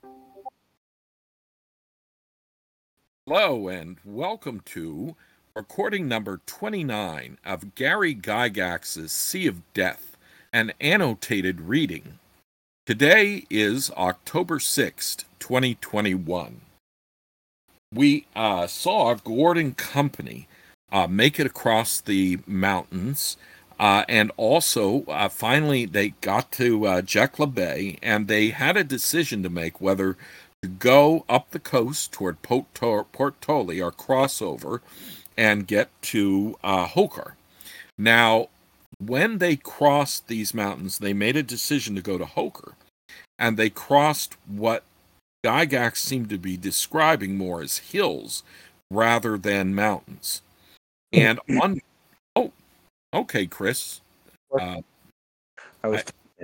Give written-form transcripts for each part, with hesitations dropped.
Hello, and welcome to recording number 29 of Gary Gygax's Sea of Death, an annotated reading. Today is October 6th, 2021. We saw Gord and company make it across the mountains, and also finally they got to Jekla Bay, and they had a decision to make whether to go up the coast toward Port Toli or cross over and get to Hokar. Now, when they crossed these mountains, they made a decision to go to Hokar, and they crossed what Gygax seemed to be describing more as hills rather than mountains. And on, oh, okay, Chris. I was.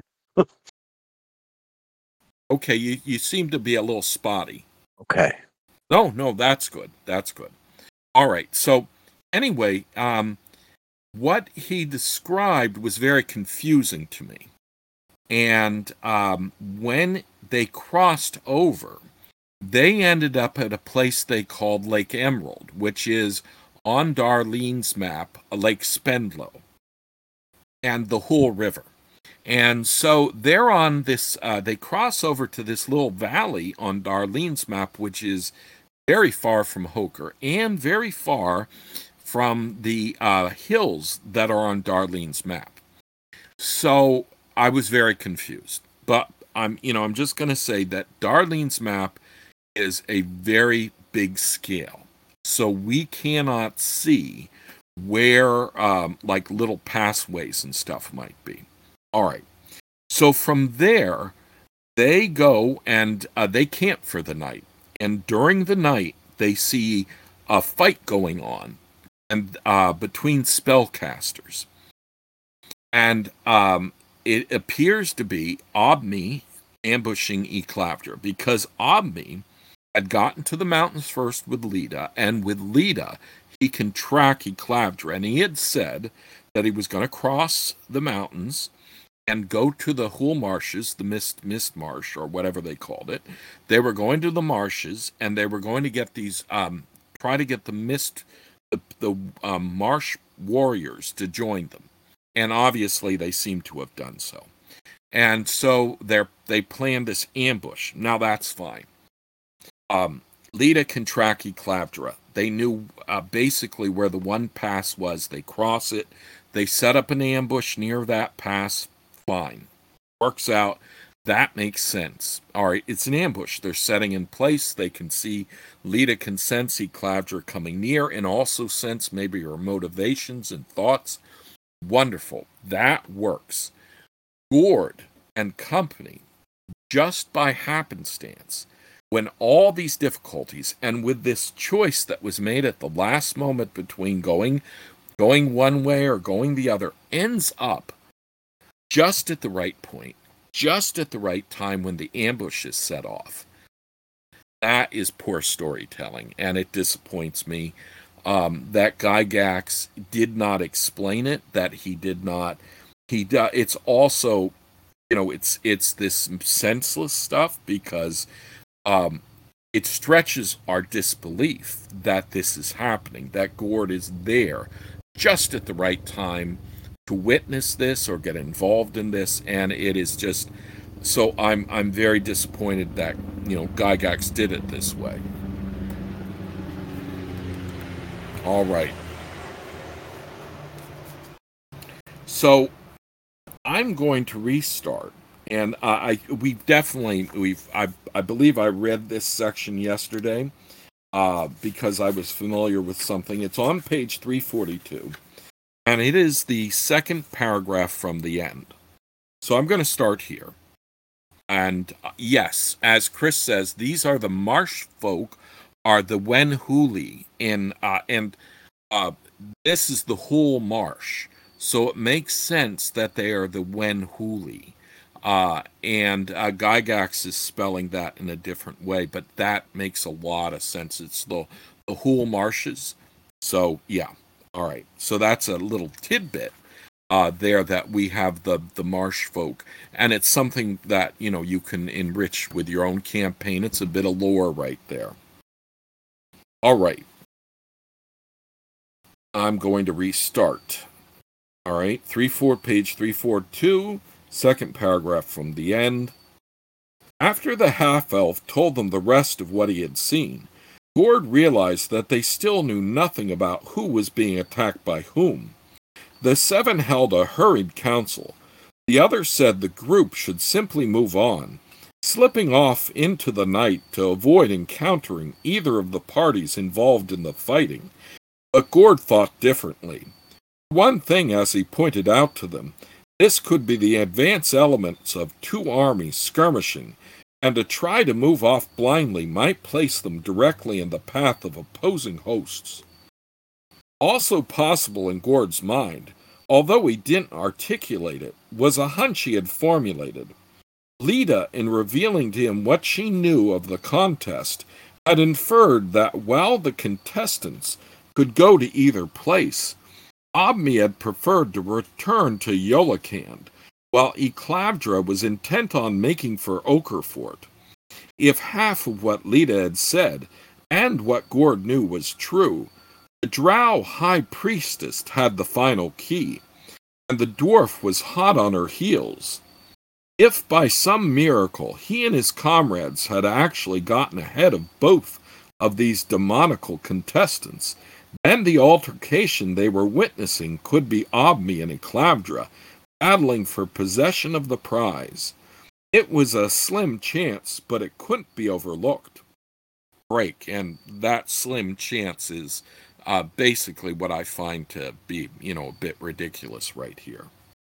Okay, you seem to be a little spotty. Okay. No, that's good. That's good. All right. So anyway, what he described was very confusing to me. And when they crossed over, they ended up at a place they called Lake Emerald, which is on Darlene's map, Lake Spendlow, and the Hool River. And so they're on this, they cross over to this little valley on Darlene's map, which is very far from Hokar and very far from the hills that are on Darlene's map. So I was very confused. But I'm just going to say that Darlene's map is a very big scale. So we cannot see where like little pathways and stuff might be. All right. So from there, they go and they camp for the night. And during the night, they see a fight going on and between spellcasters. And it appears to be Obmi ambushing Eclavdra, because Obmi had gotten to the mountains first with Leda, and with Leda, he can track Eclavdra. And he had said that he was going to cross the mountains and go to the Hool Marshes, the Mist Marsh, or whatever they called it. They were going to the marshes, and they were going to get these, try to get the marsh warriors to join them. And obviously they seem to have done so. And so they planned this ambush. Now that's fine. Leda can track Eclavdra. They knew basically where the one pass was. They cross it. They set up an ambush near that pass. Fine. Works out. That makes sense. All right, it's an ambush. They're setting in place. They can see, Leda can sense Eclavdra coming near and also sense maybe her motivations and thoughts. Wonderful. That works. Gord and company, just by happenstance, when all these difficulties, and with this choice that was made at the last moment between going one way or going the other, ends up just at the right point, just at the right time when the ambush is set off. That is poor storytelling, and it disappoints me that Gygax did not explain it, that he did not. It's also, it's this senseless stuff, because it stretches our disbelief that this is happening, that Gord is there just at the right time to witness this or get involved in this, and it is just, so I'm very disappointed that Gygax did it this way. All right. So I'm going to restart, and I believe I read this section yesterday because I was familiar with something. It's on page 342, and it is the second paragraph from the end. So I'm going to start here. And yes, as Chris says, these are the marsh folk, are the Wen Huli, and this is the Hool Marsh. So it makes sense that they are the Wen Huli. And Gygax is spelling that in a different way, but that makes a lot of sense. It's the Hool Marshes. So, yeah. All right. So that's a little tidbit. there that we have the marsh folk, and it's something that you can enrich with your own campaign. It's a bit of lore right there. All right, I'm going to restart. All right, page 342, second paragraph from the end. After the half-elf told them the rest of what he had seen, Gord realized that they still knew nothing about who was being attacked by whom. The seven held a hurried council. The others said the group should simply move on, slipping off into the night to avoid encountering either of the parties involved in the fighting. But Gord thought differently. One thing, as he pointed out to them, this could be the advance elements of two armies skirmishing, and to try to move off blindly might place them directly in the path of opposing hosts. Also possible in Gord's mind, although he didn't articulate it, was a hunch he had formulated. Leda, in revealing to him what she knew of the contest, had inferred that while the contestants could go to either place, Obmi had preferred to return to Yolokand, while Eclavdra was intent on making for Okerfort. If half of what Leda had said, and what Gord knew was true, the Drow High Priestess had the final key, and the dwarf was hot on her heels. If by some miracle he and his comrades had actually gotten ahead of both of these demoniacal contestants, then the altercation they were witnessing could be Obmi and Eclavdra battling for possession of the prize. It was a slim chance, but it couldn't be overlooked. Break, and that slim chance is basically what I find to be, a bit ridiculous right here.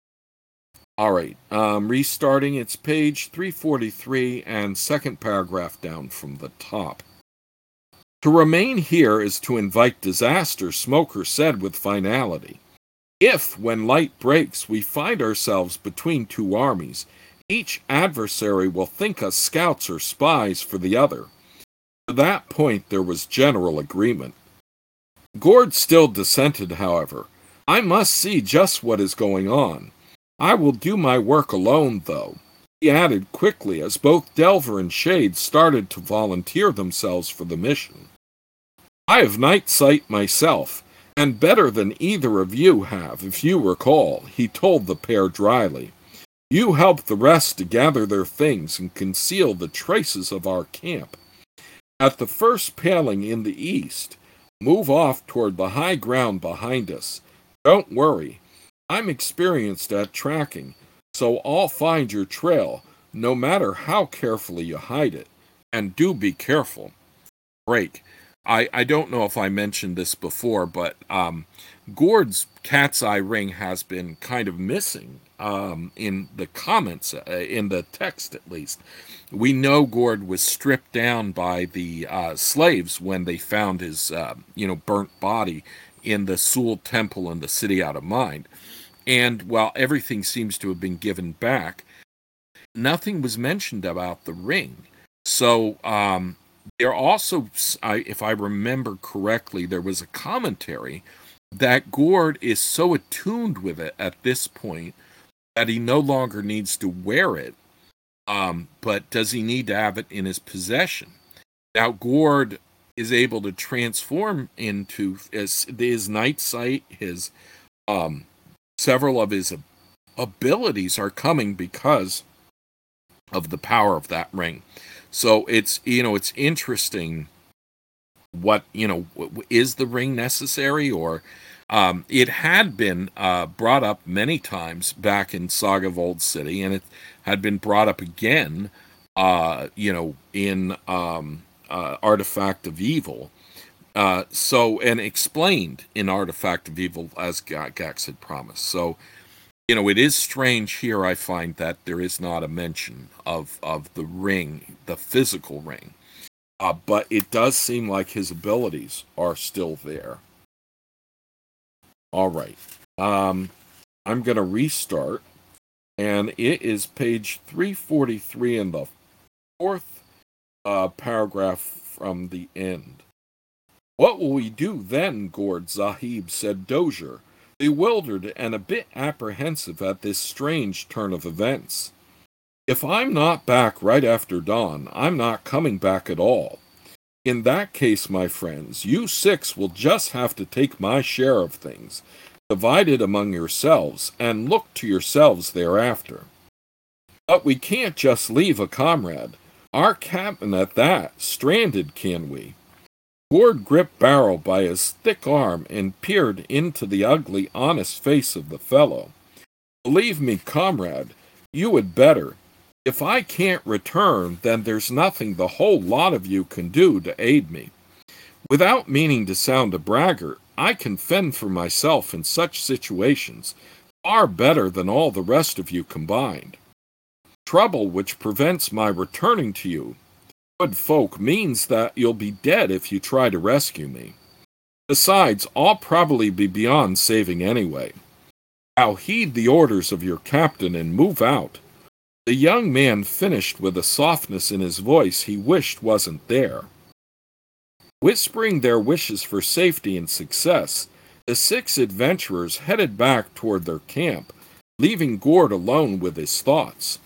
All right, restarting, it's page 343 and second paragraph down from the top. To remain here is to invite disaster, Smoker said with finality. If, when light breaks, we find ourselves between two armies, each adversary will think us scouts or spies for the other. To that point there was general agreement. Gord still dissented, however. I must see just what is going on. I will do my work alone, though, he added quickly as both Delver and Shade started to volunteer themselves for the mission. I have night sight myself, and better than either of you have, if you recall, he told the pair dryly. You helped the rest to gather their things and conceal the traces of our camp. At the first paling in the east, move off toward the high ground behind us. Don't worry. I'm experienced at tracking, so I'll find your trail, no matter how carefully you hide it. And do be careful. Break. I don't know if I mentioned this before, but Gord's cat's eye ring has been kind of missing in the comments, in the text at least. We know Gord was stripped down by the slaves when they found his burnt body in the Sul Temple in the City Out of Mind. And while everything seems to have been given back, nothing was mentioned about the ring. So there also, if I remember correctly, there was a commentary that Gord is so attuned with it at this point that he no longer needs to wear it, but does he need to have it in his possession? Now, Gord is able to transform into his night sight, his several of his abilities are coming because of the power of that ring. So it's interesting what, is the ring necessary, or it had been brought up many times back in Saga of Old City, and it had been brought up again, in Artifact of Evil. And explained in Artifact of Evil as Gax had promised. So, it is strange here, I find, that there is not a mention of the ring, the physical ring. But it does seem like his abilities are still there. All right. I'm going to restart, and it is page 343 in the fourth paragraph from the end. What will we do then, Gord Zahib, said Dozier, bewildered and a bit apprehensive at this strange turn of events. If I'm not back right after dawn, I'm not coming back at all. In that case, my friends, you 6 will just have to take my share of things, divide it among yourselves, and look to yourselves thereafter. But we can't just leave a comrade, our captain at that, stranded, can we? Gord gripped Barrow by his thick arm and peered into the ugly, honest face of the fellow. Believe me, comrade, you had better. If I can't return, then there's nothing the whole lot of you can do to aid me. Without meaning to sound a braggart, I can fend for myself in such situations far better than all the rest of you combined. Trouble which prevents my returning to you, good folk, means that you'll be dead if you try to rescue me. Besides, I'll probably be beyond saving anyway. Now heed the orders of your captain and move out. The young man finished with a softness in his voice he wished wasn't there. Whispering their wishes for safety and success, the 6 adventurers headed back toward their camp, leaving Gord alone with his thoughts.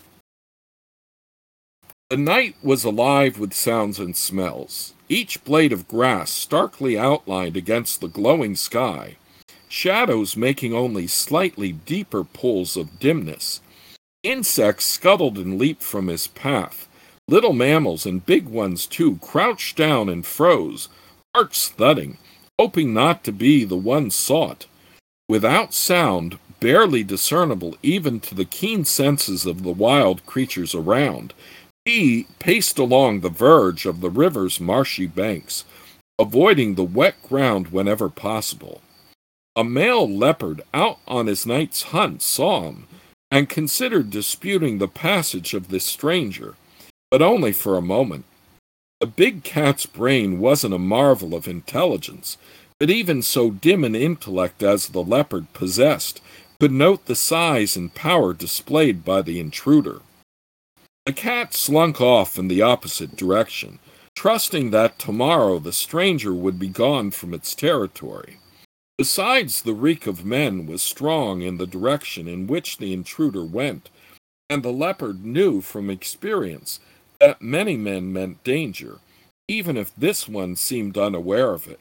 The night was alive with sounds and smells, each blade of grass starkly outlined against the glowing sky, shadows making only slightly deeper pools of dimness. Insects scuttled and leaped from his path. Little mammals, and big ones too, crouched down and froze, hearts thudding, hoping not to be the one sought. Without sound, barely discernible even to the keen senses of the wild creatures around, he paced along the verge of the river's marshy banks, avoiding the wet ground whenever possible. A male leopard out on his night's hunt saw him, and considered disputing the passage of this stranger, but only for a moment. The big cat's brain wasn't a marvel of intelligence, but even so dim an intellect as the leopard possessed could note the size and power displayed by the intruder. The cat slunk off in the opposite direction, trusting that tomorrow the stranger would be gone from its territory. Besides, the reek of men was strong in the direction in which the intruder went, and the leopard knew from experience that many men meant danger, even if this one seemed unaware of it.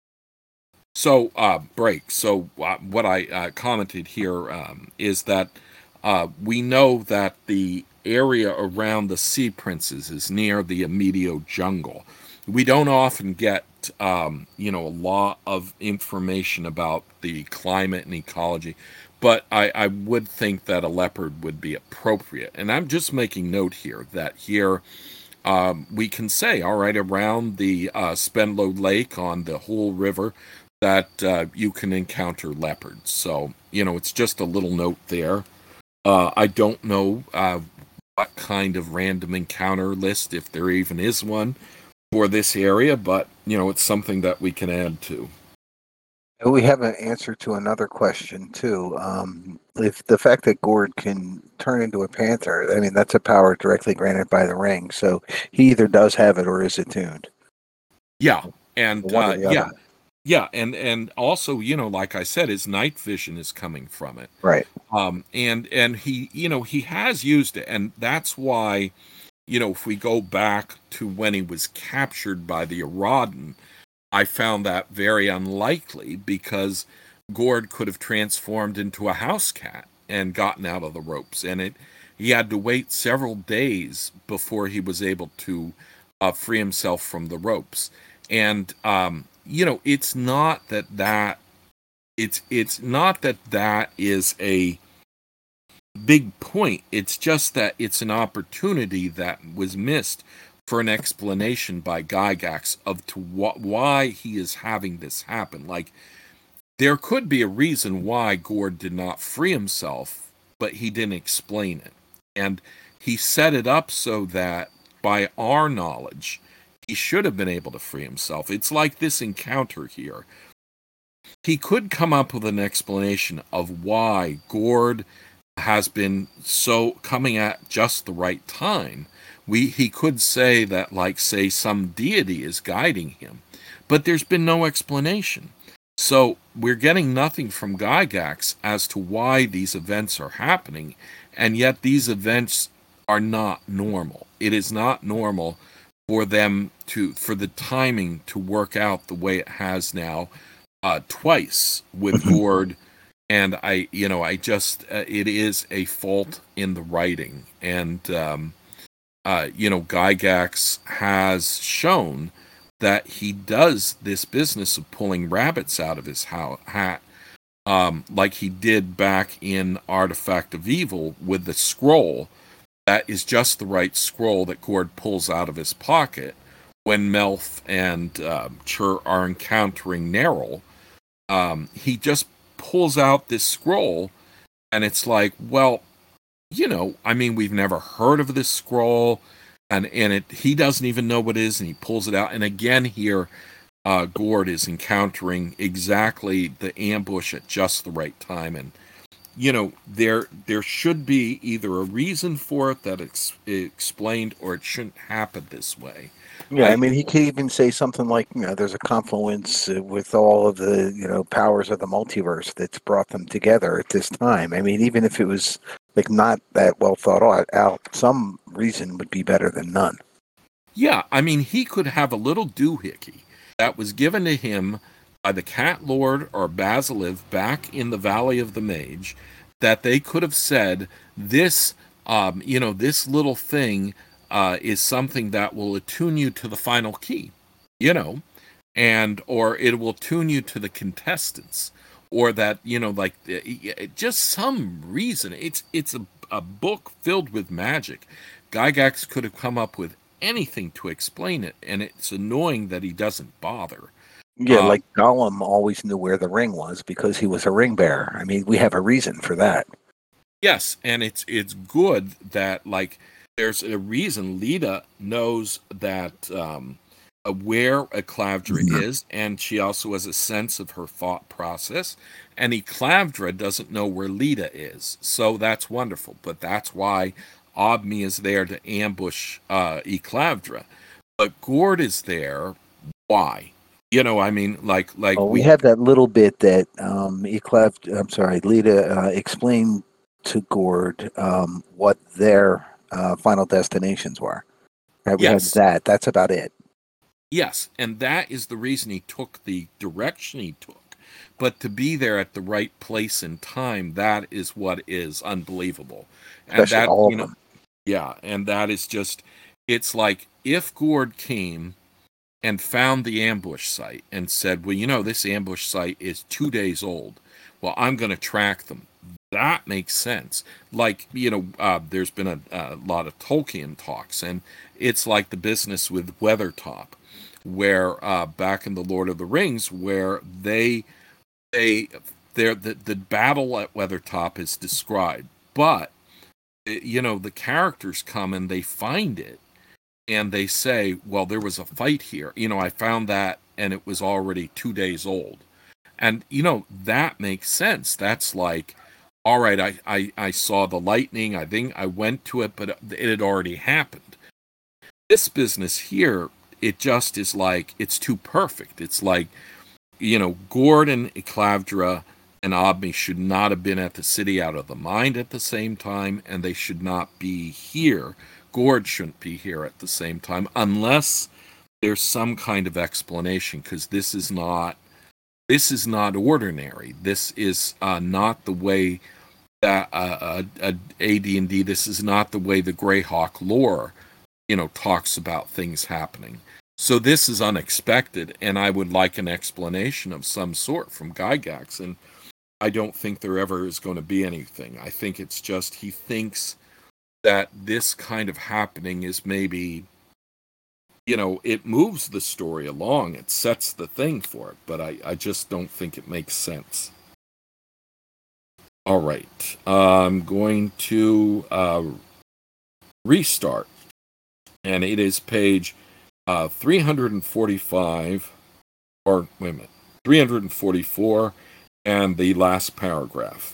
So, break. So, what I commented here is that we know that the area around the Sea Princes is near the Amedio jungle. We don't often get, a lot of information about the climate and ecology, but I would think that a leopard would be appropriate. And I'm just making note here that here we can say, all right, around the Spenlow Lake on the Hull River, that you can encounter leopards. So, it's just a little note there. I don't know what kind of random encounter list, if there even is one, for this area, but, it's something that we can add to. We have an answer to another question, too. If the fact that Gord can turn into a panther, I mean, that's a power directly granted by the ring, so he either does have it or is attuned. Yeah, and yeah, and also, like I said, his night vision is coming from it. Right. And he, he has used it, and that's why, if we go back to when he was captured by the Aradin, I found that very unlikely because Gord could have transformed into a house cat and gotten out of the ropes, and he had to wait several days before he was able to free himself from the ropes. And it's not that it's not that is a big point. It's just that it's an opportunity that was missed for an explanation by Gygax of why he is having this happen. Like, there could be a reason why Gord did not free himself, but he didn't explain it. And he set it up so that, by our knowledge, he should have been able to free himself. It's like this encounter here. He could come up with an explanation of why Gord has been so coming at just the right time. He could say that, like, say, some deity is guiding him, but there's been no explanation. So we're getting nothing from Gygax as to why these events are happening, and yet these events are not normal. It is not normal for the timing to work out the way it has now, twice with Gord. And I just, it is a fault in the writing. And, Gygax has shown that he does this business of pulling rabbits out of his hat, like he did back in Artifact of Evil with the scroll. That is just the right scroll that Gord pulls out of his pocket when Melf and Chur are encountering Neril. He just pulls out this scroll, and it's like, well, we've never heard of this scroll, and he doesn't even know what it is, and he pulls it out. And again here, Gord is encountering exactly the ambush at just the right time. And there should be either a reason for it that it's explained, or it shouldn't happen this way. Yeah, he could even say something like, there's a confluence with all of the, powers of the multiverse that's brought them together at this time. Even if it was like not that well thought out, some reason would be better than none. Yeah, he could have a little doohickey that was given to him by the Cat Lord or Basiliv back in the Valley of the Mage, that they could have said, this little thing is something that will attune you to the final key, or it will tune you to the contestants, or that, just some reason. It's a book filled with magic. Gygax could have come up with anything to explain it, and it's annoying that he doesn't bother. Yeah, like Gollum always knew where the ring was because he was a ring bearer. We have a reason for that. Yes, and it's good that, there's a reason Leda knows that where Eclavdra is, and she also has a sense of her thought process, and Eclavdra doesn't know where Leda is. So that's wonderful, but that's why Obmi is there to ambush Eclavdra. But Gord is there. Why? We have that little bit that Leda explained to Gord what their final destinations were. Right? We have that. That's about it. Yes, and that is the reason he took the direction he took. But to be there at the right place and time, that is what is unbelievable. Especially and that, all of them. Yeah, and that is just, it's like if Gord came and found the ambush site and said, well, this ambush site is 2 days old. Well, I'm going to track them. That makes sense. There's been a lot of Tolkien talks, and it's like the business with Weathertop, where back in the Lord of the Rings, where the battle at Weathertop is described, but the characters come and they find it, and they say, well, there was a fight here. I found that, and it was already 2 days old. And, that makes sense. That's like, all right, I saw the lightning. I think I went to it, but it had already happened. This business here, it just is like, it's too perfect. It's like, Gord and Eclavdra and Obmi should not have been at the City Out of the Mind at the same time, and they should not be here. Gord shouldn't be here at the same time unless there's some kind of explanation, because this is not ordinary. This is not the way that AD&D. This is not the way the Greyhawk lore, talks about things happening. So this is unexpected, and I would like an explanation of some sort from Gygax. And I don't think there ever is going to be anything. I think it's just he thinks that this kind of happening is maybe, it moves the story along. It sets the thing for it, but I just don't think it makes sense. All right. I'm going to restart. And it is page 345, or wait a minute, 344, and the last paragraph.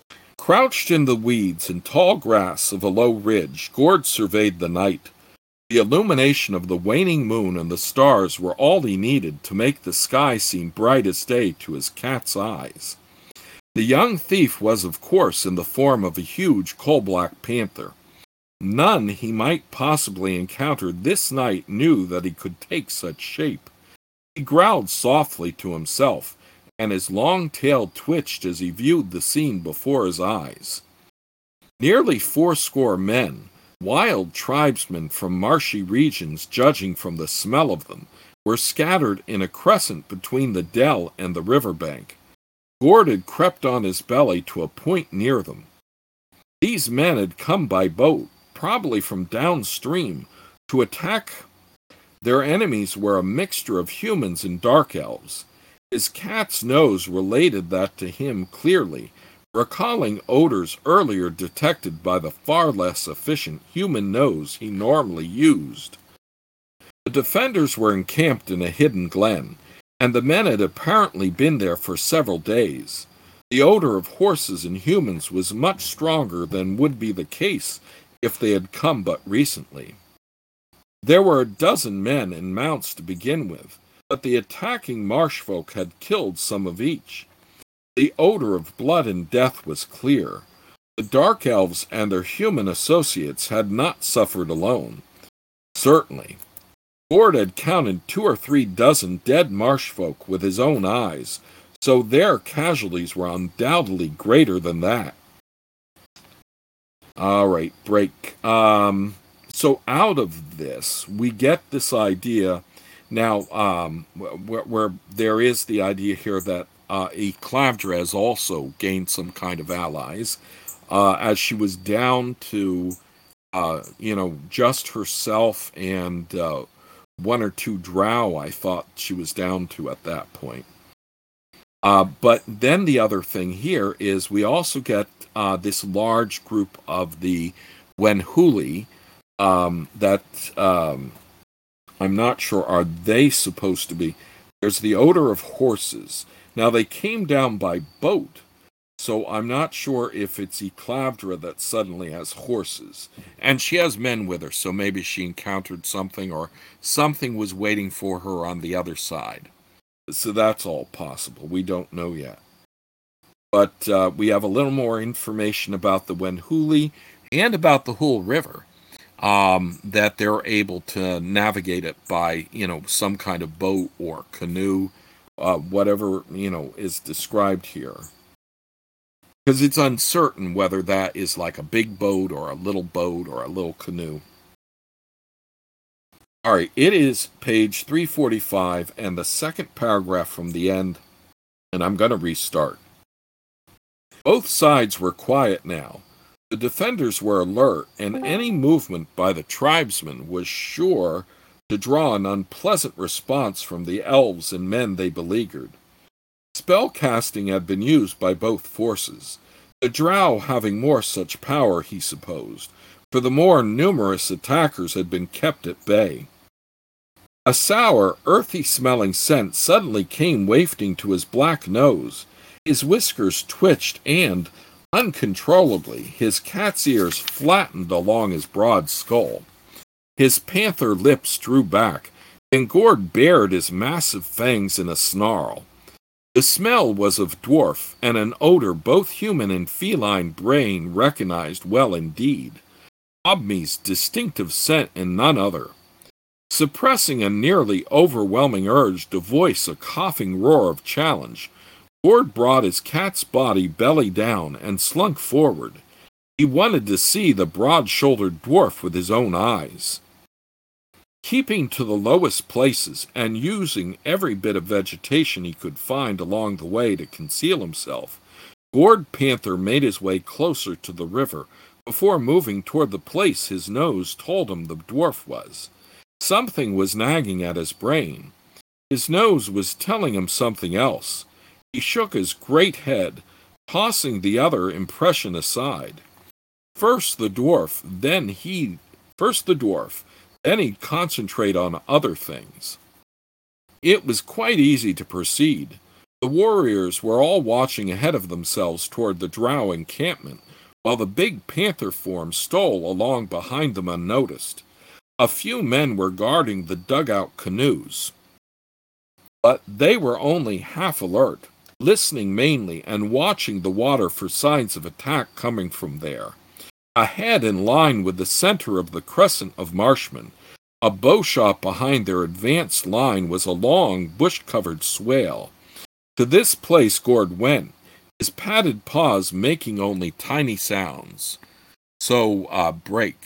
Crouched in the weeds and tall grass of a low ridge, Gord surveyed the night. The illumination of the waning moon and the stars were all he needed to make the sky seem bright as day to his cat's eyes. The young thief was, of course, in the form of a huge coal-black panther. None he might possibly encounter this night knew that he could take such shape. He growled softly to himself, and his long tail twitched as he viewed the scene before his eyes. Nearly 80 men, wild tribesmen from marshy regions, judging from the smell of them, were scattered in a crescent between the dell and the river bank. Gord had crept on his belly to a point near them. These men had come by boat, probably from downstream, to attack. Their enemies were a mixture of humans and dark elves. His cat's nose related that to him clearly, recalling odors earlier detected by the far less efficient human nose he normally used. The defenders were encamped in a hidden glen, and the men had apparently been there for several days. The odor of horses and humans was much stronger than would be the case if they had come but recently. There were 12 men and mounts to begin with, but the attacking marshfolk had killed some of each. The odor of blood and death was clear. The dark elves and their human associates had not suffered alone. Certainly. Gord had counted 2 or 3 dozen dead marshfolk with his own eyes, so their casualties were undoubtedly greater than that. All right, break. So out of this, we get this idea now, where there is the idea here that Yclavdra has also gained some kind of allies, as she was down to, just herself and 1 or 2 drow, I thought she was down to at that point. But then the other thing here is we also get this large group of the Wenhuli that I'm not sure, are they supposed to be? There's the odor of horses. Now, they came down by boat, so I'm not sure if it's Yclavdra that suddenly has horses. And she has men with her, so maybe she encountered something or something was waiting for her on the other side. So that's all possible. We don't know yet. But we have a little more information about the Wenhuli and about the Hull River, that they're able to navigate it by, some kind of boat or canoe, whatever, is described here. Because it's uncertain whether that is like a big boat or a little canoe. All right, it is page 345 and the second paragraph from the end, and I'm going to restart. Both sides were quiet now. The defenders were alert, and any movement by the tribesmen was sure to draw an unpleasant response from the elves and men they beleaguered. Spell-casting had been used by both forces, the drow having more such power, he supposed, for the more numerous attackers had been kept at bay. A sour, earthy-smelling scent suddenly came wafting to his black nose. His whiskers twitched and, uncontrollably, his cat's ears flattened along his broad skull. His panther lips drew back, and Gord bared his massive fangs in a snarl. The smell was of dwarf, and an odor both human and feline brain recognized well indeed. Obmi's distinctive scent and none other. Suppressing a nearly overwhelming urge to voice a coughing roar of challenge, Gord brought his cat's body belly down and slunk forward. He wanted to see the broad-shouldered dwarf with his own eyes. Keeping to the lowest places and using every bit of vegetation he could find along the way to conceal himself, Gord Panther made his way closer to the river before moving toward the place his nose told him the dwarf was. Something was nagging at his brain. His nose was telling him something else. He shook his great head, tossing the other impression aside. First the dwarf, then he'd concentrate on other things. It was quite easy to proceed. The warriors were all watching ahead of themselves toward the drow encampment, while the big panther form stole along behind them unnoticed. A few men were guarding the dugout canoes, but they were only half alert, listening mainly and watching the water for signs of attack coming from there. Ahead, in line with the center of the crescent of marshmen, a bow shot behind their advanced line, was a long, bush-covered swale. To this place Gord went, his padded paws making only tiny sounds. So, break.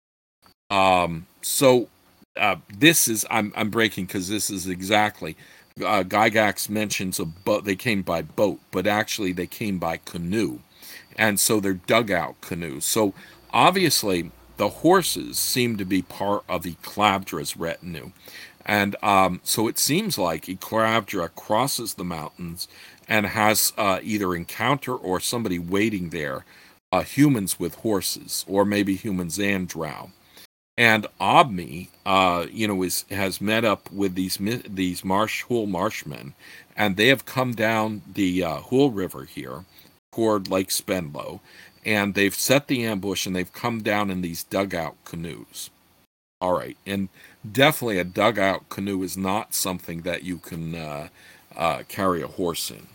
This is, I'm breaking because this is exactly, Gygax mentions a boat, they came by boat, but actually they came by canoe. And so they're dugout canoes. So obviously the horses seem to be part of Eclavdra's retinue. And so it seems like Eclavdra crosses the mountains and has either encounter or somebody waiting there, humans with horses, or maybe humans and drow. And Obmi, has met up with these Hull marshmen, and they have come down the Hull River here toward Lake Spenlow, and they've set the ambush, and they've come down in these dugout canoes. All right, and definitely a dugout canoe is not something that you can carry a horse in.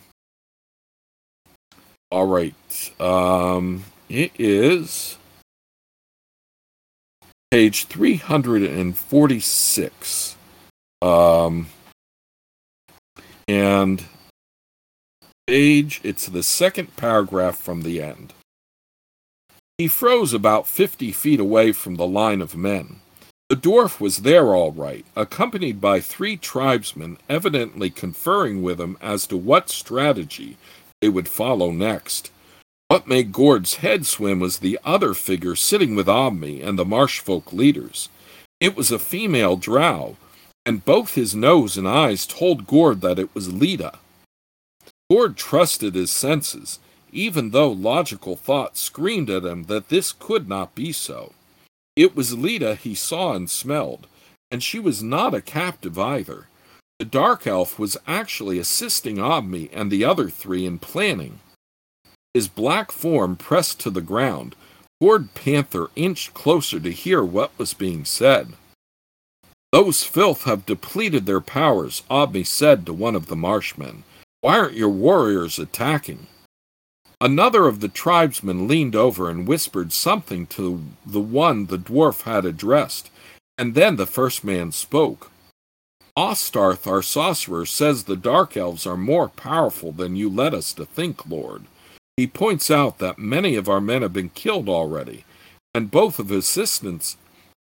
All right, it is page 346, and it's the second paragraph from the end. He froze about 50 feet away from the line of men. The dwarf was there all right, accompanied by 3 tribesmen, evidently conferring with him as to what strategy they would follow next. What made Gord's head swim was the other figure sitting with Obmi and the marshfolk leaders. It was a female drow, and both his nose and eyes told Gord that it was Lita. Gord trusted his senses, even though logical thought screamed at him that this could not be so. It was Lita he saw and smelled, and she was not a captive either. The dark elf was actually assisting Obmi and the other 3 in planning. His black form pressed to the ground, Gord Panther inched closer to hear what was being said. "Those filth have depleted their powers," Obmi said to one of the marshmen. "Why aren't your warriors attacking?" Another of the tribesmen leaned over and whispered something to the one the dwarf had addressed, and then the first man spoke. "Ostarth, our sorcerer, says the dark elves are more powerful than you led us to think, Lord. He points out that many of our men have been killed already, and both of his assistants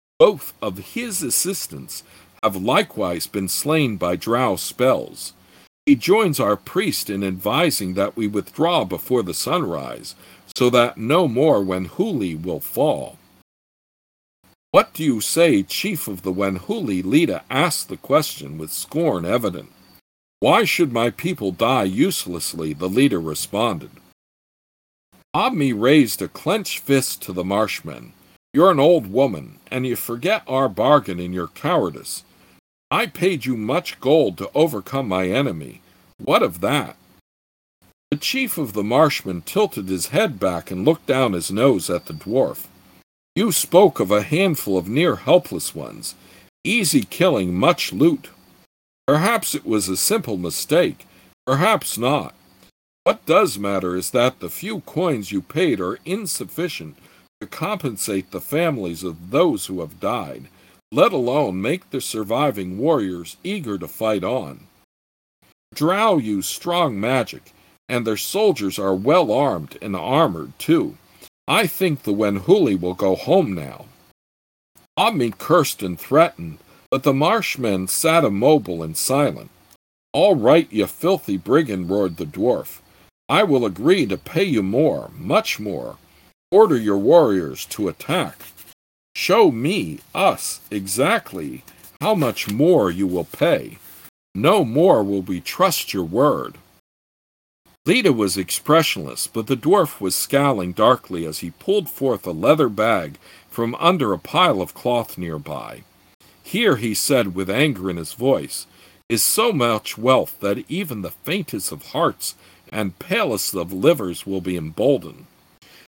have likewise been slain by drow spells. He joins our priest in advising that we withdraw before the sunrise, so that no more Wenhuli will fall." "What do you say, chief of the Wenhuli?" Lita asked the question with scorn evident. "Why should my people die uselessly?" the leader responded. Obmi raised a clenched fist to the marshmen. "You're an old woman, and you forget our bargain in your cowardice. I paid you much gold to overcome my enemy. What of that?" The chief of the marshmen tilted his head back and looked down his nose at the dwarf. "You spoke of a handful of near helpless ones. Easy killing, much loot. Perhaps it was a simple mistake, perhaps not. What does matter is that the few coins you paid are insufficient to compensate the families of those who have died, let alone make the surviving warriors eager to fight on. Drow use strong magic, and their soldiers are well armed and armored too. I think the Wenhuli will go home now." Obmi cursed and threatened, but the marshmen sat immobile and silent. "All right, you filthy brigand," roared the dwarf. "I will agree to pay you more, much more. Order your warriors to attack. Show me, us, exactly how much more you will pay. No more will we trust your word." Lita was expressionless, but the dwarf was scowling darkly as he pulled forth a leather bag from under a pile of cloth nearby. "Here," he said with anger in his voice, "is so much wealth that even the faintest of hearts and palest of livers will be emboldened.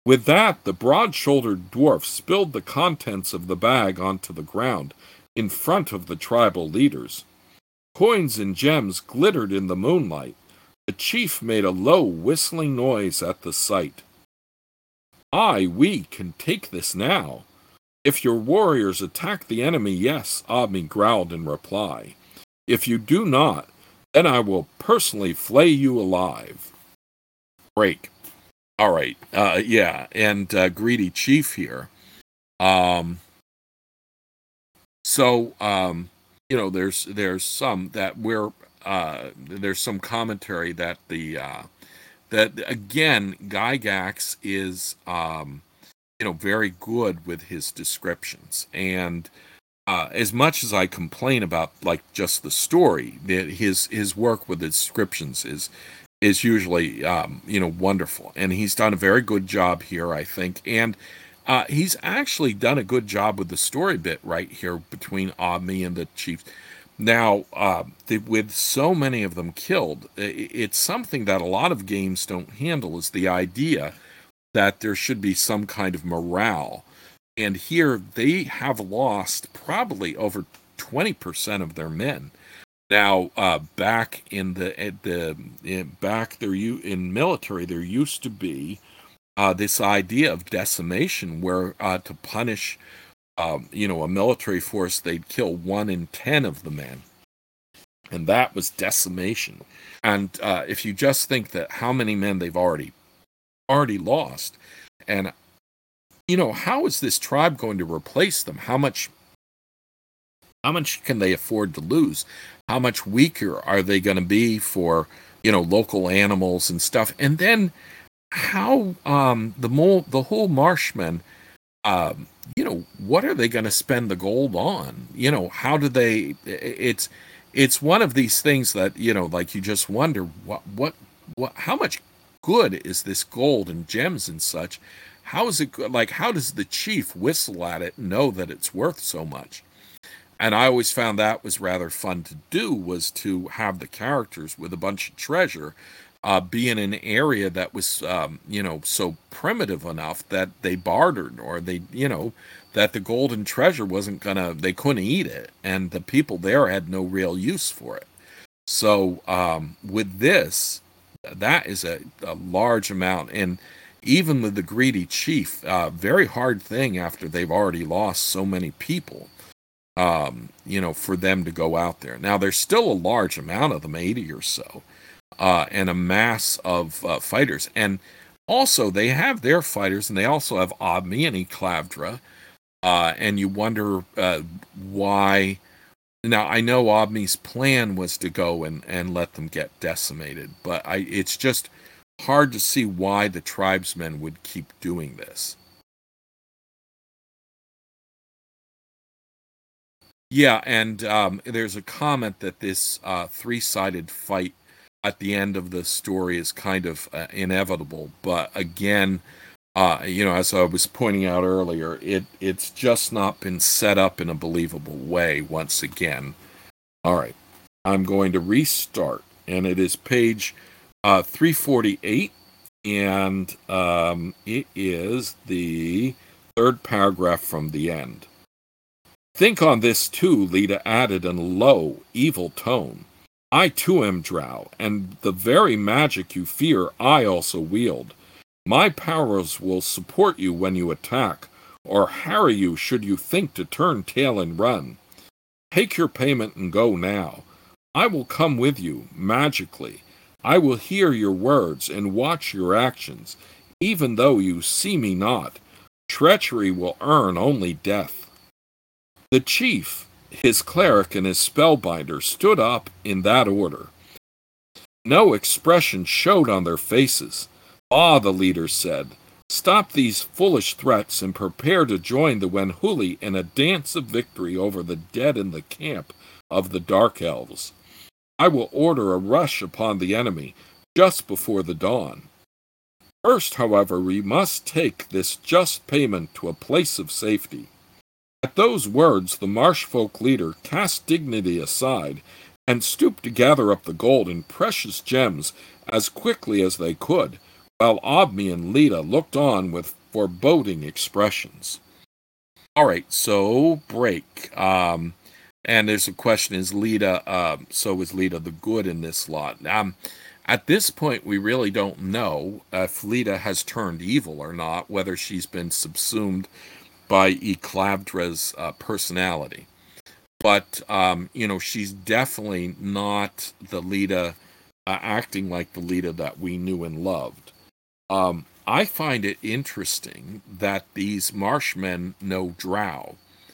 With that, the broad-shouldered dwarf spilled the contents of the bag onto the ground in front of the tribal leaders. Coins and gems glittered in the moonlight. The chief made a low, whistling noise at the sight. "Aye, we can take this now. If your warriors attack the enemy, yes," Abmi growled in reply. "If you do not, then I will personally flay you alive." Break. All right. Yeah, and greedy chief here. There's some that there's some commentary that that again Gygax is very good with his descriptions, and as much as I complain about like just the story, his work with the descriptions is usually wonderful, and he's done a very good job here, I think, and he's actually done a good job with the story bit right here between Abmi and the chiefs. Now, with so many of them killed, it's something that a lot of games don't handle, is the idea that there should be some kind of morale. And here they have lost probably over 20% of their men. Now, back in military, there used to be this idea of decimation, where to punish, a military force, they'd kill 1 in 10 of the men, and that was decimation. And if you just think that how many men they've already lost, and how is this tribe going to replace them? How much can they afford to lose? How much weaker are they going to be for local animals and stuff? And then how the whole marshmen, what are they going to spend the gold on? How do they? It's one of these things that like you just wonder what how much good is this gold and gems and such? How is it good? Like, how does the chief whistle at it and know that it's worth so much? And I always found that was rather fun to do, was to have the characters with a bunch of treasure be in an area that was, so primitive enough that they bartered, or that the golden treasure they couldn't eat it, and the people there had no real use for it. So with this, that is a large amount, and even with the greedy chief, very hard thing after they've already lost so many people, for them to go out there. Now, there's still a large amount of them, 80 or so, and a mass of fighters. And also, they have their fighters, and they also have Abmi and Eclavdra, and you wonder why. Now, I know Abmi's plan was to go and let them get decimated, but it's just hard to see why the tribesmen would keep doing this. Yeah, and there's a comment that this 3-sided fight at the end of the story is kind of inevitable, but again, as I was pointing out earlier, it's just not been set up in a believable way once again. All right, I'm going to restart, and it is page 348, and it is the 3rd paragraph from the end. "Think on this too," Lita added in a low, evil tone. "I too am Drow, and the very magic you fear I also wield. My powers will support you when you attack, or harry you should you think to turn tail and run. Take your payment and go now. I will come with you, magically. I will hear your words and watch your actions, even though you see me not. Treachery will earn only death." The chief, his cleric, and his spellbinder stood up in that order. No expression showed on their faces. "Ah," the leader said, "stop these foolish threats and prepare to join the Wenhuli in a dance of victory over the dead in the camp of the Dark Elves. I will order a rush upon the enemy just before the dawn. First, however, we must take this just payment to a place of safety." At those words, the marshfolk leader cast dignity aside and stooped to gather up the gold and precious gems as quickly as they could, while Abmi and Lita looked on with foreboding expressions. All right, so break. And there's a question: is Leda? So is Leda the good in this lot? At this point, we really don't know if Leda has turned evil or not. Whether she's been subsumed by Eclavdra's personality, but she's definitely not the Leda, acting like the Leda that we knew and loved. I find it interesting that these Marshmen know Drow.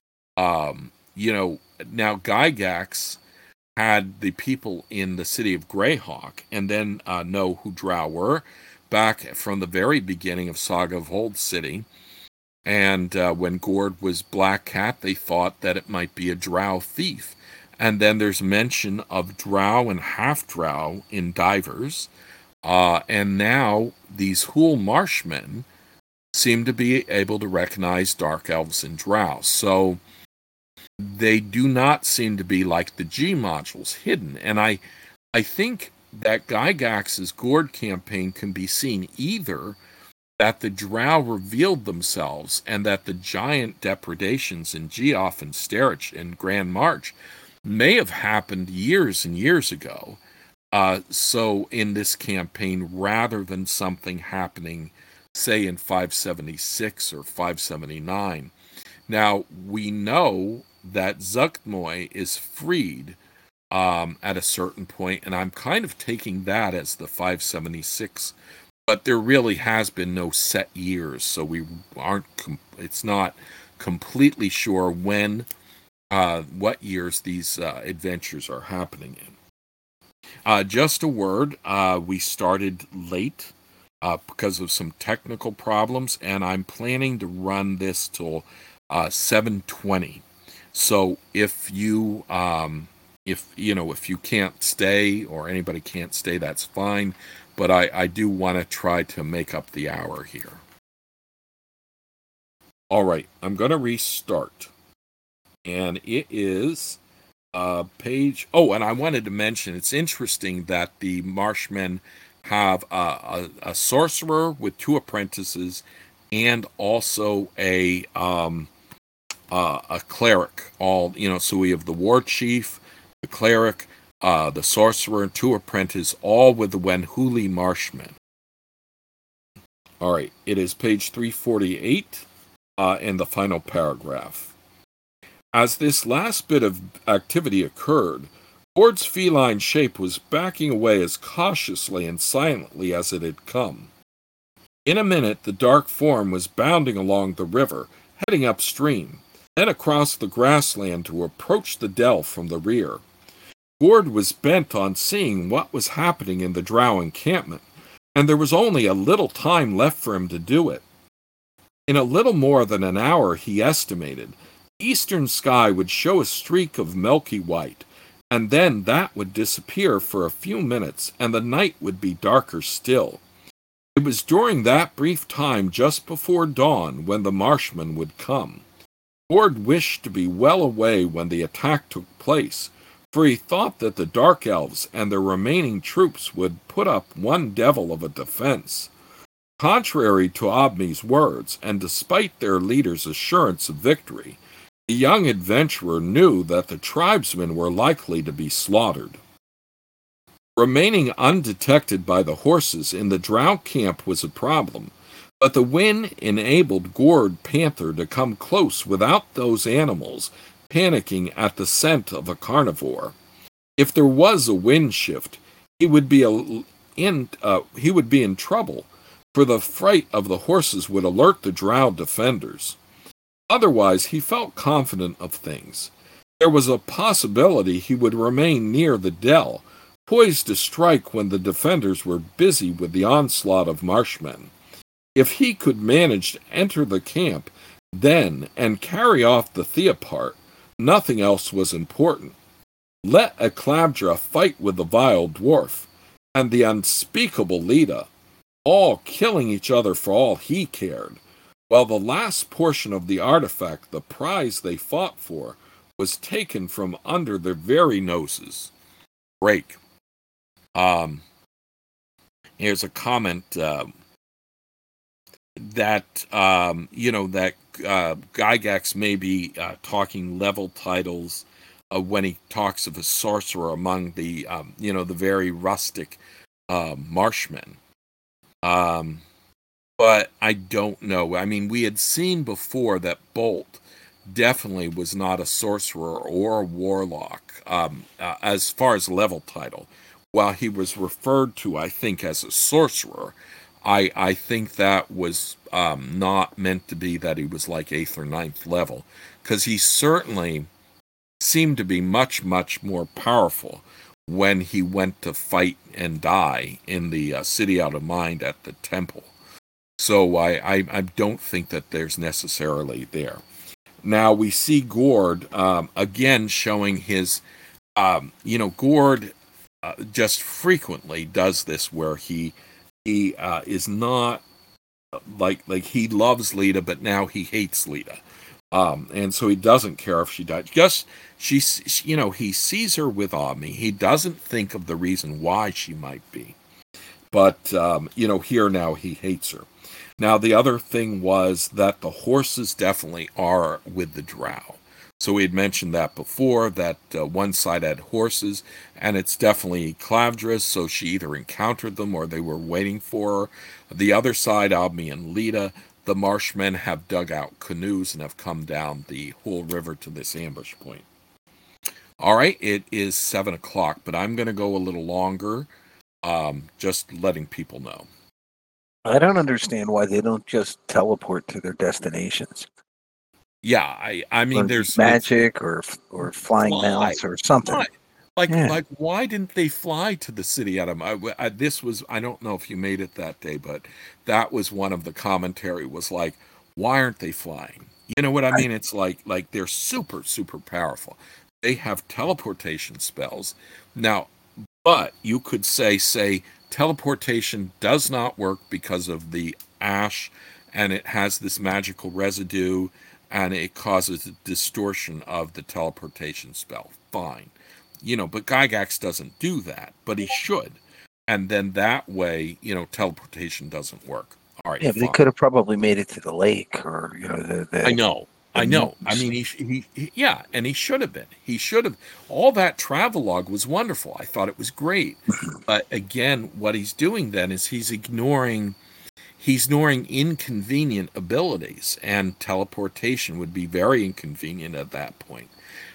Now Gygax had the people in the city of Greyhawk, and then know who Drow were back from the very beginning of Saga of Old City. And when Gord was Black Cat, they thought that it might be a Drow thief. And then there's mention of Drow and half-Drow in Divers. And now these Hool Marshmen seem to be able to recognize Dark Elves and Drow. So they do not seem to be like the G modules, hidden. And I think that Gygax's Gord campaign can be seen either that the Drow revealed themselves and that the giant depredations in Geoff and Sterich and Grand March may have happened years and years ago. So in this campaign, rather than something happening, say, in 576 or 579. Now, we know that Zuggtmoy is freed at a certain point, and I'm kind of taking that as the 576, but there really has been no set years, so we aren't, it's not completely sure when, what years these adventures are happening in. Just a word, we started late because of some technical problems, and I'm planning to run this till 7:20. So if you can't stay, or anybody can't stay, that's fine. But I do want to try to make up the hour here. All right, I'm going to restart, and it is page. Oh, and I wanted to mention, it's interesting that the Marshmen have a sorcerer with 2 apprentices, and also a cleric. All so we have the war chief, the cleric, the sorcerer, and 2 apprentices, all with the Wenhuli Marshmen. All right, it is page 348, and the final paragraph. As this last bit of activity occurred, Gord's feline shape was backing away as cautiously and silently as it had come. In a minute, the dark form was bounding along the river, heading upstream, then across the grassland to approach the dell from the rear. Gord was bent on seeing what was happening in the Drow encampment, and there was only a little time left for him to do it. In a little more than an hour, he estimated, the eastern sky would show a streak of milky white, and then that would disappear for a few minutes, and the night would be darker still. It was during that brief time just before dawn when the Marshmen would come. Gord wished to be well away when the attack took place, for he thought that the Dark Elves and their remaining troops would put up one devil of a defense. Contrary to Obmi's words, and despite their leader's assurance of victory, the young adventurer knew that the tribesmen were likely to be slaughtered. Remaining undetected by the horses in the Drow camp was a problem, but the wind enabled Gord Panther to come close without those animals panicking at the scent of a carnivore. If there was a wind shift, he would be in trouble, for the fright of the horses would alert the Drow defenders. Otherwise, he felt confident of things. There was a possibility he would remain near the dell, poised to strike when the defenders were busy with the onslaught of Marshmen. If he could manage to enter the camp then and carry off the Theapart, nothing else was important. Let Eclavdra fight with the vile dwarf and the unspeakable Leda, all killing each other for all he cared, while the last portion of the artifact, the prize they fought for, was taken from under their very noses. Break. Here's a comment. that that Gygax may be talking level titles when he talks of a sorcerer among the the very rustic marshmen. But I don't know. I mean, we had seen before that Bolt definitely was not a sorcerer or a warlock as far as level title. While he was referred to, I think, as a sorcerer, I think that was not meant to be that he was like 8th or ninth level, because he certainly seemed to be much, much more powerful when he went to fight and die in the City Out of Mind at the temple. So I don't think that there's necessarily there. Now we see Gord again showing his, Gord just frequently does this where he is not like he loves Lita, but now he hates Lita. And so he doesn't care if she died. Just he sees her with Omni. He doesn't think of the reason why she might be. But here now he hates her. Now the other thing was that the horses definitely are with the Drow. So we had mentioned that before, that one side had horses, and it's definitely Clavdris, so she either encountered them or they were waiting for her. The other side, Omni and Lita, the Marshmen have dug out canoes and have come down the whole river to this ambush point. All right, it is 7 o'clock, but I'm going to go a little longer, just letting people know. I don't understand why they don't just teleport to their destinations. Yeah, I mean, there's magic or flying mounts or something. Like, why didn't they fly to the City Out of Mind? This was, I don't know if you made it that day, but that was one of the commentary was like, why aren't they flying? You know what I mean? It's like they're super, super powerful. They have teleportation spells. Now, but you could say teleportation does not work because of the ash, and it has this magical residue, and it causes a distortion of the teleportation spell. Fine. But Gygax doesn't do that, but he should. And then that way, teleportation doesn't work. All right. Yeah, but they could have probably made it to the lake, or I know. I mean, he yeah, and he should have been. He should have. All that travelogue was wonderful. I thought it was great. But again, what he's doing then is he's ignoring inconvenient abilities, and teleportation would be very inconvenient at that point.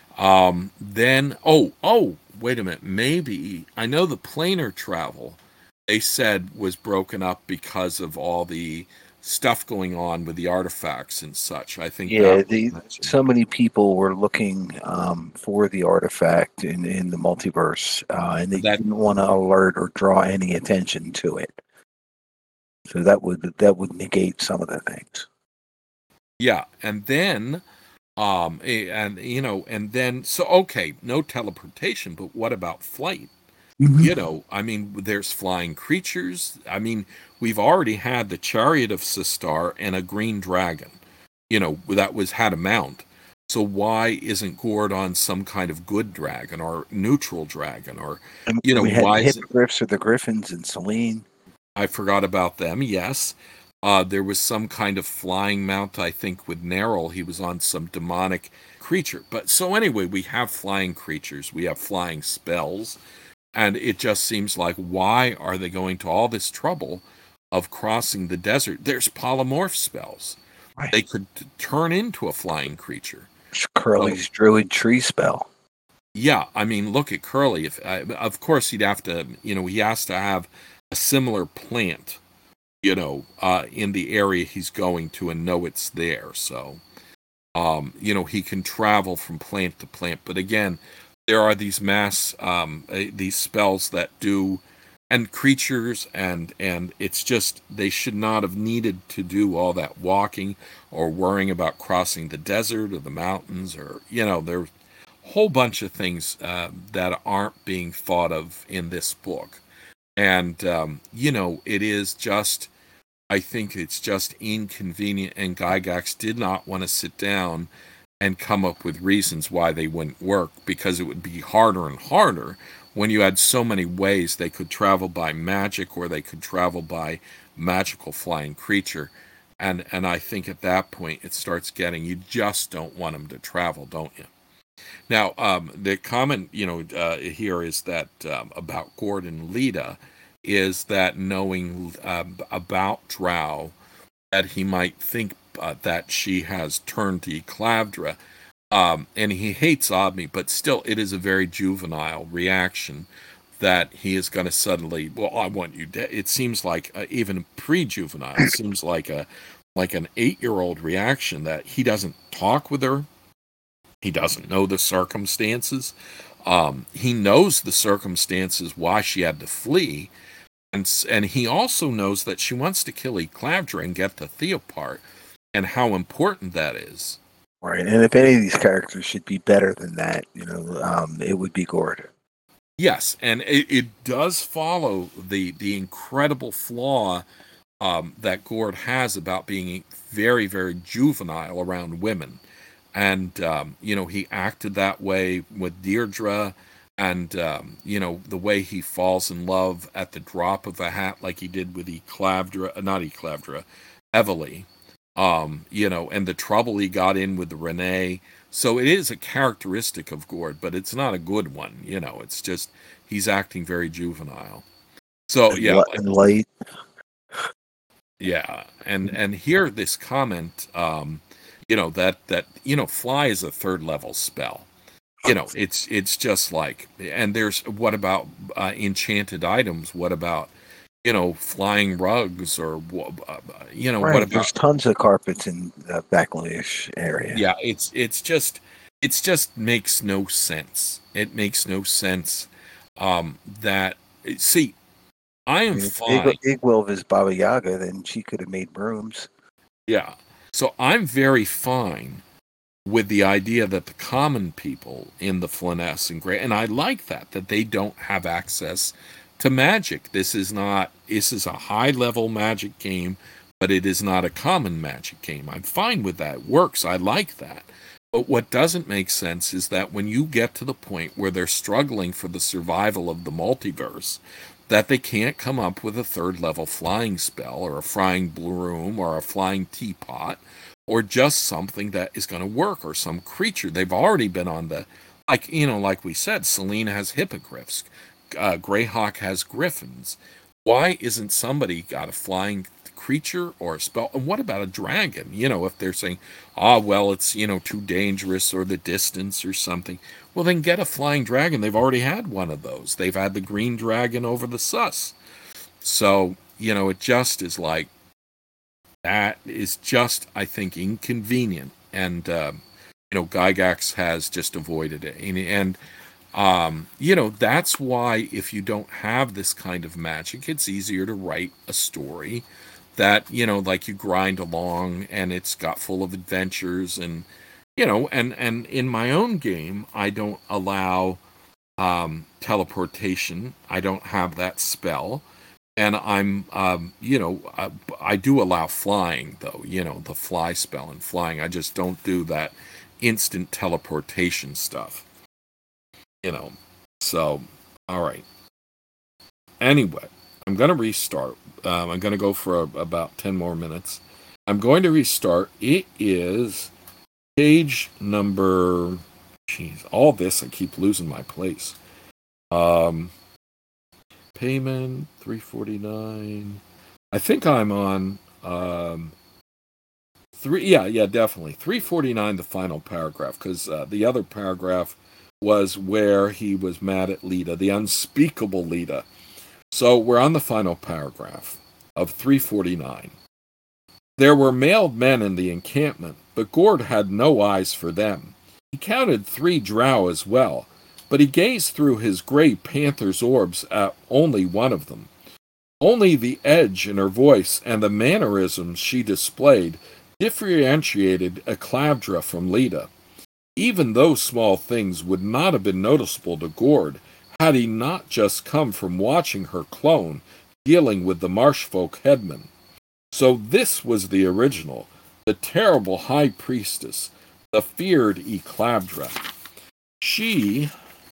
Then, wait a minute. Maybe, I know the planar travel, they said, was broken up because of all the stuff going on with the artifacts and such. I think so many people were looking for the artifact in the multiverse, and they didn't want to alert or draw any attention to it. So that would negate some of the things. Yeah, and then so okay, no teleportation, but what about flight? Mm-hmm. I mean, there's flying creatures. I mean, we've already had the Chariot of Sistar and a green dragon, that had a mount. So why isn't Gord on some kind of good dragon or neutral dragon, or we had why hippogriffs or the griffins and Selene? I forgot about them. Yes. There was some kind of flying mount, I think, with Neril. He was on some demonic creature. But so anyway, we have flying creatures, we have flying spells, and it just seems like, why are they going to all this trouble of crossing the desert? There's polymorph spells. Right. They could turn into a flying creature. Curly's druid tree spell. Yeah, I mean, look at Curly. Of course, he'd have to, he has to have a similar plant, in the area he's going to, and know it's there. So, he can travel from plant to plant. But again, there are these these spells that do, and creatures, and it's just, they should not have needed to do all that walking or worrying about crossing the desert or the mountains, or, there's a whole bunch of things that aren't being thought of in this book. And, it is just, I think it's just inconvenient, and Gygax did not want to sit down and come up with reasons why they wouldn't work, because it would be harder and harder when you had so many ways they could travel by magic, or they could travel by magical flying creature. And I think at that point it starts getting, you just don't want him to travel, don't you? Now, the comment, here is that about Gordon Leda is that knowing about Drow, that he might think that she has turned to Eclavdra, and he hates Obmi, but still, it is a very juvenile reaction that he is going to suddenly, well, I want you dead. It seems like even pre-juvenile, it seems like an 8-year-old reaction that he doesn't talk with her. He doesn't know the circumstances. He knows the circumstances why she had to flee, and he also knows that she wants to kill Eclavdra and get to Theopart, and how important that is. Right, and if any of these characters should be better than that, it would be Gord. Yes, and it does follow the incredible flaw that Gord has about being very, very juvenile around women. And, he acted that way with Deirdre, and, the way he falls in love at the drop of a hat, like he did with Evely, and the trouble he got in with Renee. So it is a characteristic of Gord, but it's not a good one. It's just he's acting very juvenile. So and light. Yeah, and here this comment, that fly is a 3rd level spell. It's just like, and there's, what about enchanted items? What about flying rugs, or Right, what about? there's tons of carpets in the Backlash area. Yeah, it's just makes no sense. It makes no sense. That see, I am fine. If Igwilv is Baba Yaga, then she could have made brooms. Yeah, so I'm very fine with the idea that the common people in the Flanaess and Grey, and I like that they don't have access to magic. This is a high level magic game, but it is not a common magic game. I'm fine with that. It works. I like that. But what doesn't make sense is that when you get to the point where they're struggling for the survival of the multiverse, that they can't come up with a 3rd level flying spell, or a flying broom, or a flying teapot, or just something that is going to work, or some creature. They've already been on the, like we said, Selene has hippogriffs, Greyhawk has griffins. Why isn't somebody got a flying creature or a spell? And what about a dragon? If they're saying, well, it's, too dangerous, or the distance, or something. Well, then get a flying dragon. They've already had one of those. They've had the green dragon over the Sus. So, it just is like, that is just, I think, inconvenient. And, Gygax has just avoided it. And that's why, if you don't have this kind of magic, it's easier to write a story that, like, you grind along, and it's got full of adventures. And, and in my own game, I don't allow teleportation. I don't have that spell. And I'm, I do allow flying, though, the fly spell and flying. I just don't do that instant teleportation stuff. So, all right. Anyway, I'm going to restart. I'm going to go for about 10 more minutes. I'm going to restart. It is page number, all this, I keep losing my place. Payment, 349. I think I'm on, definitely. 349, the final paragraph, because the other paragraph was where he was mad at Leda, the unspeakable Leda. So we're on the final paragraph of 349. There were mailed men in the encampment, but Gord had no eyes for them. He counted 3 drow as well, but he gazed through his gray panther's orbs at only one of them. Only the edge in her voice and the mannerisms she displayed differentiated Eclavdra from Leda. Even those small things would not have been noticeable to Gord had he not just come from watching her clone dealing with the marshfolk headman. So this was the original, the terrible high priestess, the feared Eclavdra. She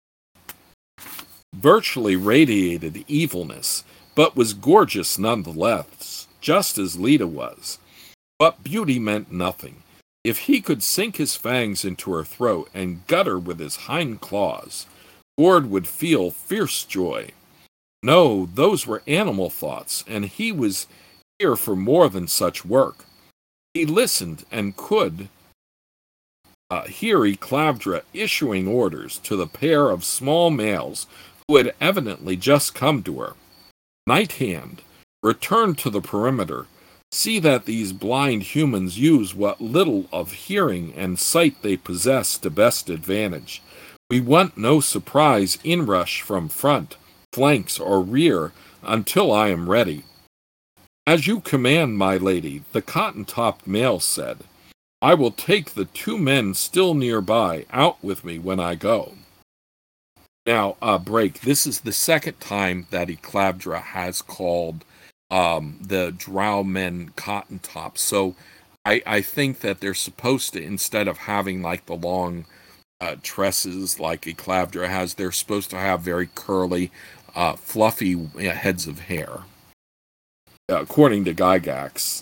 virtually radiated evilness, but was gorgeous nonetheless, just as Leda was. But beauty meant nothing. If he could sink his fangs into her throat and gut her with his hind claws, Gord would feel fierce joy. No, those were animal thoughts, and he was here for more than such work. He listened and could hear Eclavdra issuing orders to the pair of small males who had evidently just come to her. Night Hand, return to the perimeter. See that these blind humans use what little of hearing and sight they possess to best advantage. We want no surprise inrush from front, flanks, or rear until I am ready. As you command, my lady, the cotton-topped male said. I will take the 2 men still nearby out with me when I go. Now, break. This is the second time that Eclavdra has called the drow men cotton tops. So I think that they're supposed to, instead of having like the long tresses like Eclavdra has, they're supposed to have very curly, fluffy heads of hair. According to Gygax,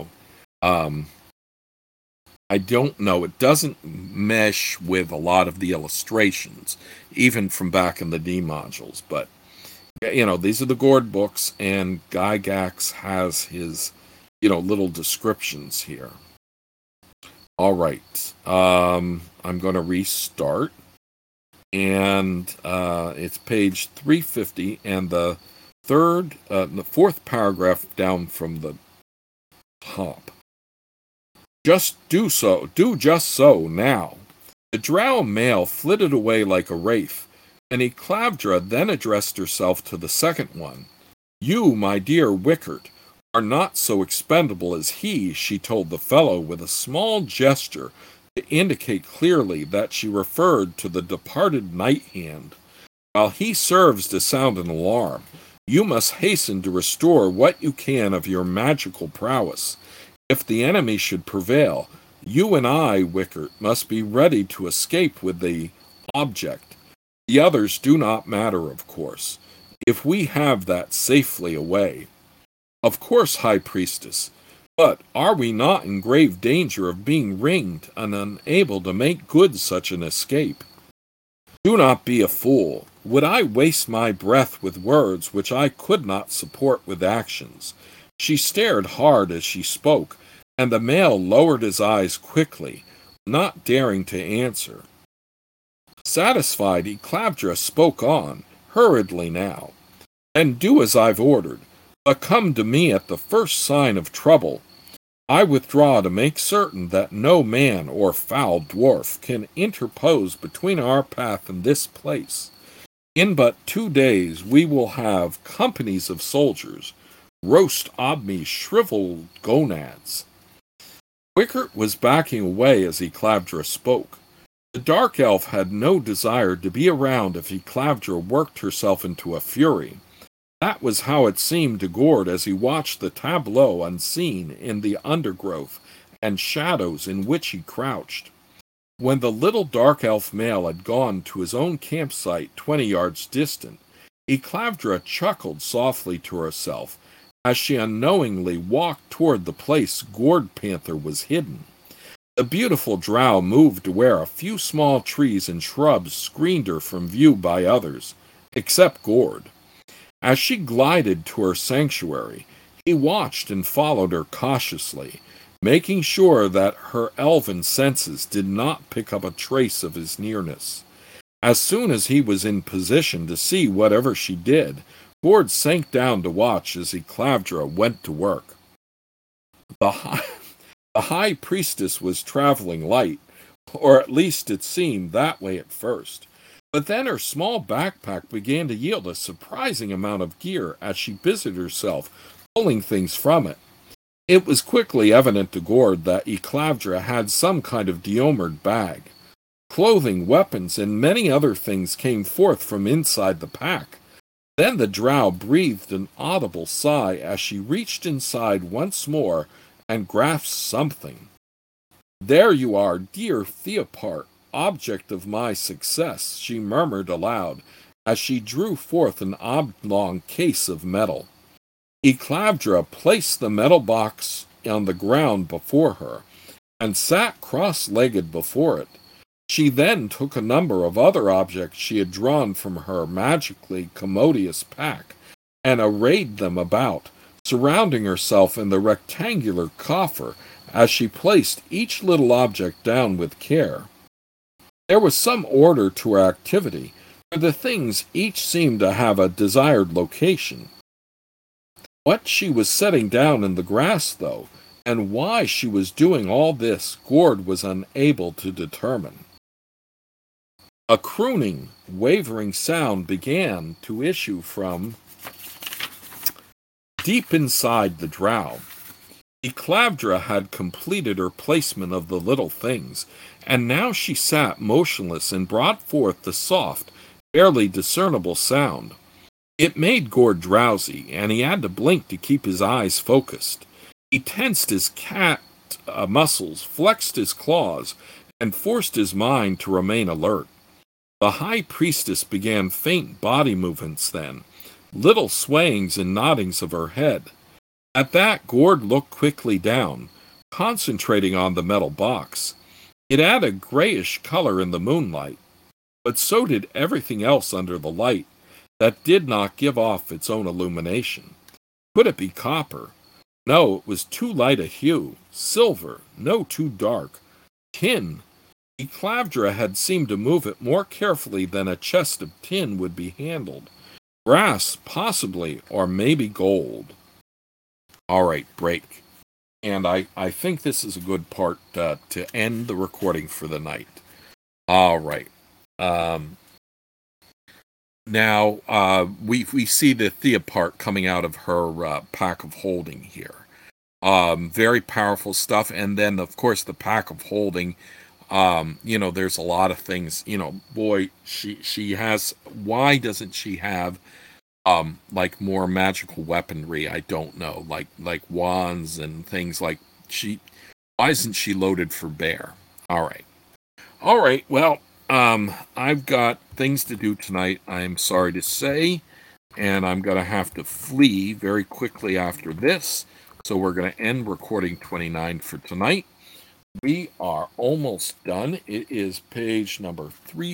I don't know. It doesn't mesh with a lot of the illustrations, even from back in the D modules. But, these are the Gord books, and Gygax has his, little descriptions here. All right. I'm going to restart. And it's page 350, and the fourth paragraph down from the top. Just do just so, now. The drow male flitted away like a wraith, and Eclavdra then addressed herself to the second one. You, my dear Wickert, are not so expendable as he, she told the fellow with a small gesture to indicate clearly that she referred to the departed Night Hand. While he serves to sound an alarm, you must hasten to restore what you can of your magical prowess. If the enemy should prevail, you and I, Wickert, must be ready to escape with the object. The others do not matter, of course, if we have that safely away. Of course, High Priestess, but are we not in grave danger of being ringed and unable to make good such an escape? Do not be a fool. Would I waste my breath with words which I could not support with actions? She stared hard as she spoke, and the male lowered his eyes quickly, not daring to answer. Satisfied, Eclavdra spoke on, hurriedly now. Then do as I've ordered, but come to me at the first sign of trouble. I withdraw to make certain that no man or foul dwarf can interpose between our path and this place. In but 2 days we will have companies of soldiers, roast Obmi's shriveled gonads. Wickert was backing away as Eclavdra spoke. The dark elf had no desire to be around if Eclavdra worked herself into a fury. That was how it seemed to Gord as he watched the tableau unseen in the undergrowth and shadows in which he crouched. When the little dark elf male had gone to his own campsite 20 yards distant, Eclavdra chuckled softly to herself as she unknowingly walked toward the place Gord Panther was hidden. The beautiful drow moved to where a few small trees and shrubs screened her from view by others, except Gord. As she glided to her sanctuary, he watched and followed her cautiously, making sure that her elven senses did not pick up a trace of his nearness. As soon as he was in position to see whatever she did, Gord sank down to watch as Eclavdra went to work. The high priestess was traveling light, or at least it seemed that way at first. But then her small backpack began to yield a surprising amount of gear as she busied herself pulling things from it. It was quickly evident to Gord that Eclavdra had some kind of deomered bag. Clothing, weapons, and many other things came forth from inside the pack. Then the drow breathed an audible sigh as she reached inside once more and grasped something. There you are, dear Theopart, object of my success, she murmured aloud as she drew forth an oblong case of metal. Eclavdra placed the metal box on the ground before her, and sat cross-legged before it. She then took a number of other objects she had drawn from her magically commodious pack, and arrayed them about, surrounding herself in the rectangular coffer as she placed each little object down with care. There was some order to her activity, for the things each seemed to have a desired location. What she was setting down in the grass, though, and why she was doing all this, Gord was unable to determine. A crooning, wavering sound began to issue from deep inside the drow. Eclavdra had completed her placement of the little things, and now she sat motionless and brought forth the soft, barely discernible sound. It made Gord drowsy, and he had to blink to keep his eyes focused. He tensed his cat muscles, flexed his claws, and forced his mind to remain alert. The high priestess began faint body movements then, little swayings and noddings of her head. At that, Gord looked quickly down, concentrating on the metal box. It had a grayish color in the moonlight, but so did everything else under the light that did not give off its own illumination. Could it be copper? No, it was too light a hue. Silver? No, too dark. Tin? Eclavdra had seemed to move it more carefully than a chest of tin would be handled. Brass, possibly, or maybe gold. All right, break. And I think this is a good part to end the recording for the night. All right. Now, we see the Thea part coming out of her pack of holding here. Very powerful stuff. And then, of course, the pack of holding, there's a lot of things, boy, she has, why doesn't she have, like more magical weaponry? I don't know, like wands and things why isn't she loaded for bear? All right. Well, I've got things to do tonight, I'm sorry to say, and I'm going to have to flee very quickly after this. So we're going to end recording 29 for tonight. We are almost done. It is page number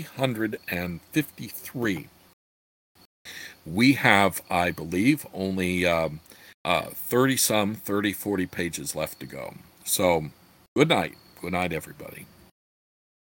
353. We have, I believe, only 30, 40 pages left to go. So good night. Good night, everybody.